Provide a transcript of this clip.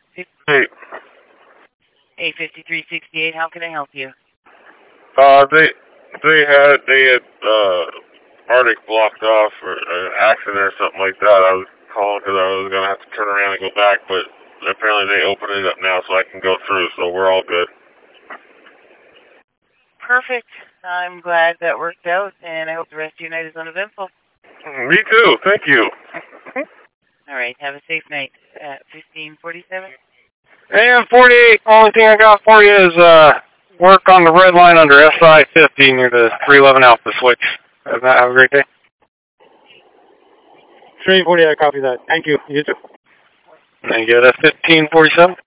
Hey, 85368, how can I help you? they had Arctic blocked off for an accident or something like that. I was calling because I was gonna have to turn around and go back, but apparently they opened it up now so I can go through. So we're all good. Perfect. I'm glad that worked out, and I hope the rest of your night is uneventful. Me too. Thank you. All right. Have a safe night. 1547. And 48, only thing I got for you is work on the red line under SI-50 near the 311 Alpha switch. Have a great day. Train 48, I copy that. Thank you. You too. Thank you. That's 1547.